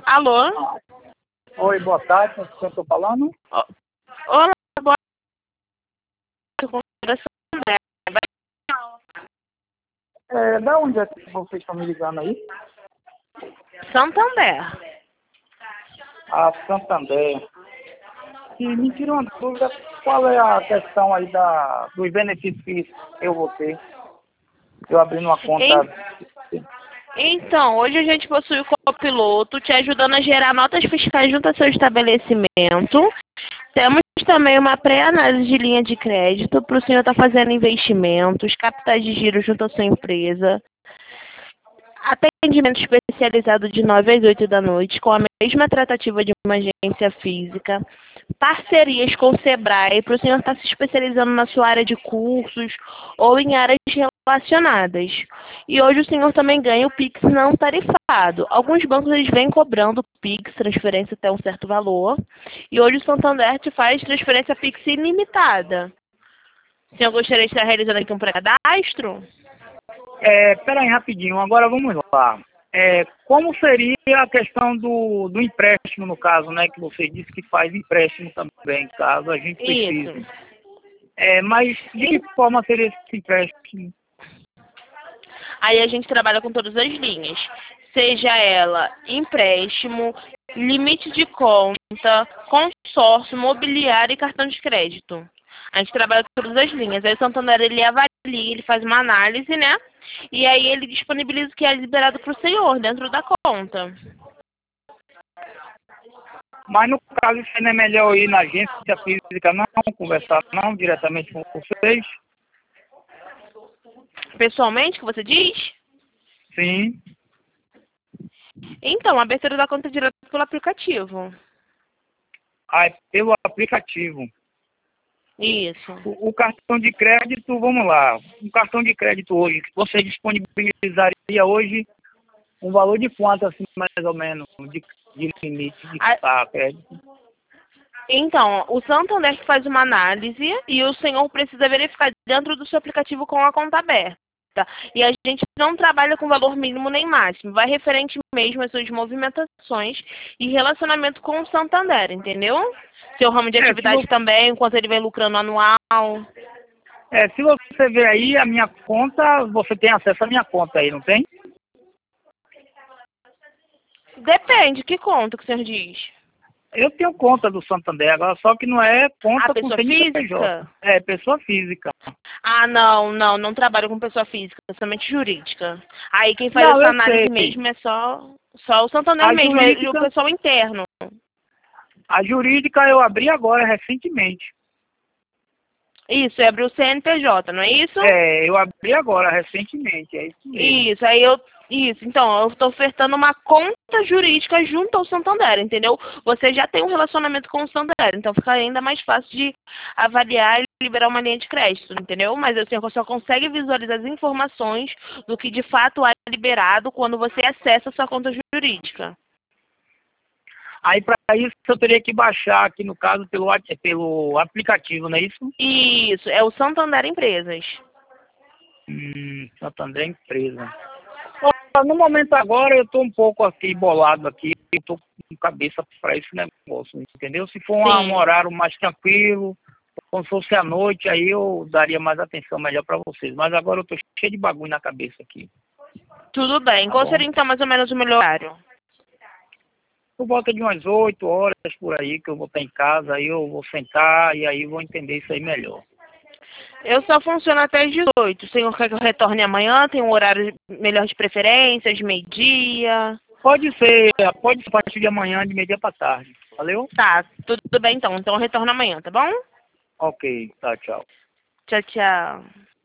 Alô? Oi, boa tarde, com quem eu estou falando? Olá, boa tarde. Da onde é que vocês estão me ligando aí? Santander. A Santander. E me tira uma dúvida, qual é a questão aí dos benefícios que eu vou ter? Eu abrindo uma conta. Então, hoje a gente possui o copiloto te ajudando a gerar notas fiscais junto ao seu estabelecimento. Temos também uma pré-análise de linha de crédito para o senhor estar fazendo investimentos, capitais de giro junto à sua empresa. Atendimento especializado de 9 às 8 da noite, com a mesma tratativa de uma agência física. Parcerias com o Sebrae, para o senhor estar se especializando na sua área de cursos ou em áreas relacionadas. E hoje o senhor também ganha o Pix não tarifado. Alguns bancos eles vêm cobrando Pix, transferência até um certo valor. E hoje o Santander te faz transferência Pix ilimitada. O senhor gostaria de estar realizando aqui um pré-cadastro? Pera aí, rapidinho, agora vamos lá. Como seria a questão do empréstimo, no caso, né? Que você disse que faz empréstimo também, caso a gente precise. Isso. Mas de que forma seria esse empréstimo? Aí a gente trabalha com todas as linhas, seja ela empréstimo, limite de conta, consórcio, mobiliário e cartão de crédito. A gente trabalha com todas as linhas. Aí o Santander ele avalia, ele faz uma análise, né? E aí ele disponibiliza o que é liberado para o senhor dentro da conta. Mas no caso, isso não é melhor ir na agência física, não conversar não diretamente com vocês? Pessoalmente, que você diz? Sim. Então, a abertura da conta é direto pelo aplicativo. Pelo aplicativo. Isso. O cartão de crédito, vamos lá. Um cartão de crédito hoje, você disponibilizaria hoje um valor de quanto, assim, mais ou menos, de limite de crédito? Então, o Santander faz uma análise e o senhor precisa verificar dentro do seu aplicativo com a conta aberta. E a gente não trabalha com valor mínimo nem máximo. Vai referente mesmo às suas movimentações e relacionamento com o Santander, entendeu? Seu ramo de atividade também, quanto ele vem lucrando anual. Se você ver aí a minha conta, você tem acesso à minha conta aí, não tem? Depende, que conta que o senhor diz? Eu tenho conta do Santander agora, só que não é conta com CNPJ. Física? É, pessoa física. Ah, não trabalho com pessoa física, somente jurídica. Aí quem faz essa análise mesmo é só o Santander mesmo, é o pessoal interno. A jurídica eu abri agora, recentemente. Isso, abriu o CNPJ, não é isso? Eu abri agora, recentemente, é isso mesmo. Então, eu estou ofertando uma conta jurídica junto ao Santander, entendeu? Você já tem um relacionamento com o Santander, então fica ainda mais fácil de avaliar e liberar uma linha de crédito, entendeu? Mas assim, você só consegue visualizar as informações do que de fato é liberado quando você acessa a sua conta jurídica. Aí, para isso, eu teria que baixar aqui, no caso, pelo aplicativo, não é isso? Isso, é o Santander Empresas. Santander Empresa. No momento agora, eu estou um pouco aqui bolado aqui, eu estou com cabeça para esse negócio, entendeu? Se for um horário mais tranquilo, como se fosse à noite, aí eu daria mais atenção melhor para vocês. Mas agora eu estou cheio de bagulho na cabeça aqui. Tudo bem. Qual seria, então, mais ou menos o melhor horário? Por volta de umas 8 horas por aí, que eu vou estar em casa, aí eu vou sentar e aí vou entender isso aí melhor. Eu só funciono até às 18. O senhor quer que eu retorne amanhã? Tem um horário melhor de preferência, de meio-dia? Pode ser a partir de amanhã, de meio-dia para tarde. Valeu? Tá, tudo bem então. Então eu retorno amanhã, tá bom? Ok, tá, tchau. Tchau, tchau.